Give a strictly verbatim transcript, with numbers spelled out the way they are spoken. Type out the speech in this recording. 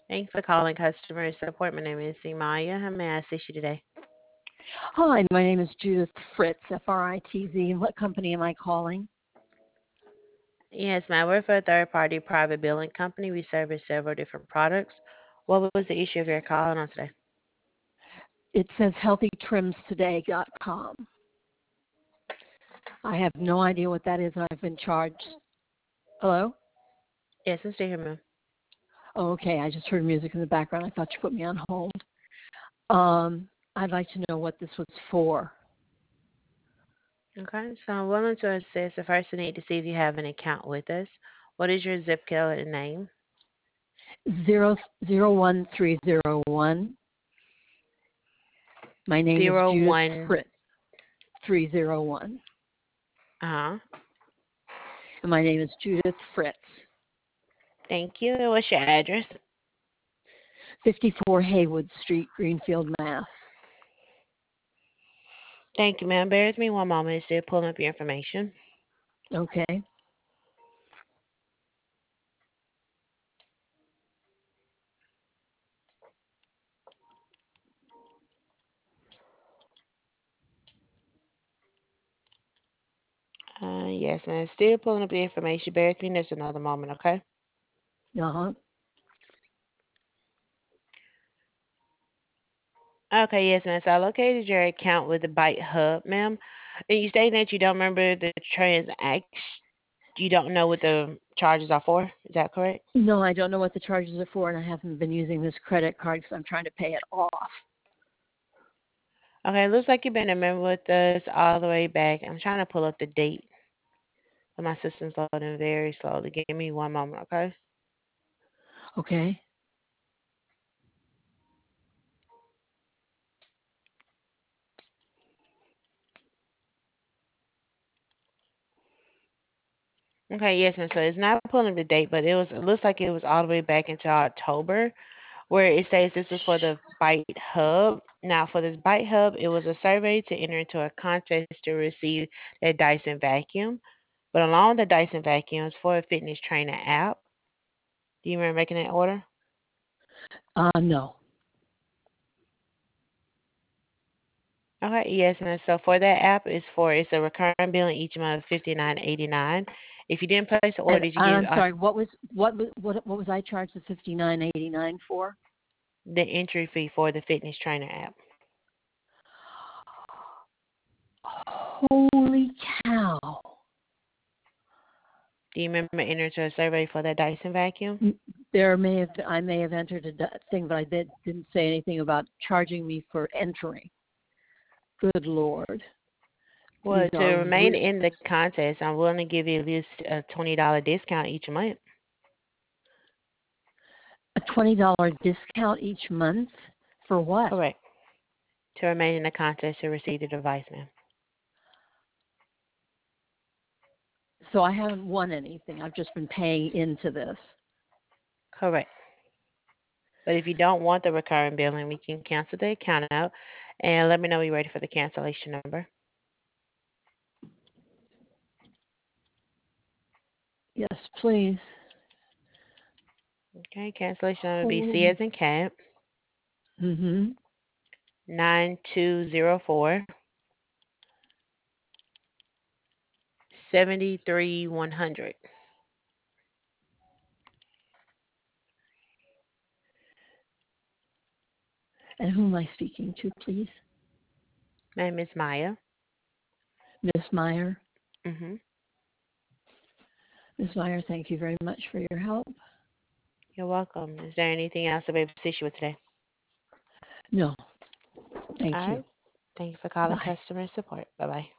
Thanks for calling customer support. My name is Maya. How may I assist you today? Hi, my name is Judith Fritz, F R I T Z. And what company am I calling? Yes, ma'am. We're for a third-party private billing company. We service several different products. What was the issue of your calling on today? It says healthy trims today dot com. I have no idea what that is. I've been charged. Hello? Yes, I'm still here, ma'am. Oh, okay. I just heard music in the background. I thought you put me on hold. Um, I'd like to know what this was for. Okay, so I'm willing to assist. The first, I need to see if you have an account with us. What is your zip code and name? Zero zero one three zero one. My name is Zero Judith one. Fritz. Three zero one. Uh huh. And my name is Judith Fritz. Thank you. And what's your address? Fifty-four Haywood Street, Greenfield, Mass. Thank you, ma'am. Bear with me one moment. It's still pulling up your information. Okay. Uh, yes, ma'am. Still pulling up the information. Bear with me just another moment, okay? Uh huh. Okay, yes, ma'am. So I located your account with the Byte Hub, ma'am. And you stated that you don't remember the transaction. You don't know what the charges are for. Is that correct? No, I don't know what the charges are for, and I haven't been using this credit card because I'm trying to pay it off. Okay, it looks like you've been a member with us all the way back. I'm trying to pull up the date, but my system's loading very slowly. Give me one moment, okay? Okay. Okay, yes, ma'am. So it's not pulling up the date, but it was. It looks like it was all the way back into October, where it says this is for the Byte Hub. Now, for this Byte Hub, it was a survey to enter into a contest to receive a Dyson vacuum. But along with the Dyson vacuums for a fitness trainer app. Do you remember making that order? Uh, no. Okay, yes, and so for that app, it's for it's a recurring bill each month, fifty nine eighty nine. If you didn't place the order, And, did you and get I'm uh, sorry. What was what was what what was I charged the fifty nine eighty nine for? the entry fee for the fitness trainer app? Holy cow! Do you remember entering to a survey for that Dyson vacuum? There may have I may have entered a d- thing, but I did, didn't say anything about charging me for entering. Good Lord! These Well, to are remain re- in the contest, I'm willing to give you at least a twenty dollar discount each month. a twenty dollar discount each month for what? Correct. To remain in the contest to receive the device, ma'am. So I haven't won anything. I've just been paying into this. Correct. But if you don't want the recurring billing, we can cancel the account out and let me know when you're ready for the cancellation number. Yes, please. Okay, cancellation number would be C Holy. as in cat, Mhm. nine two zero four, seven three one hundred. And who am I speaking to, please? My name is Maya. Miss Meyer. Mm-hmm. Miss Meyer, thank you very much for your help. You're welcome. Is there anything else I'll be able to assist you with today? No, thank All you. right. Thank you for calling Bye. customer support. Bye-bye.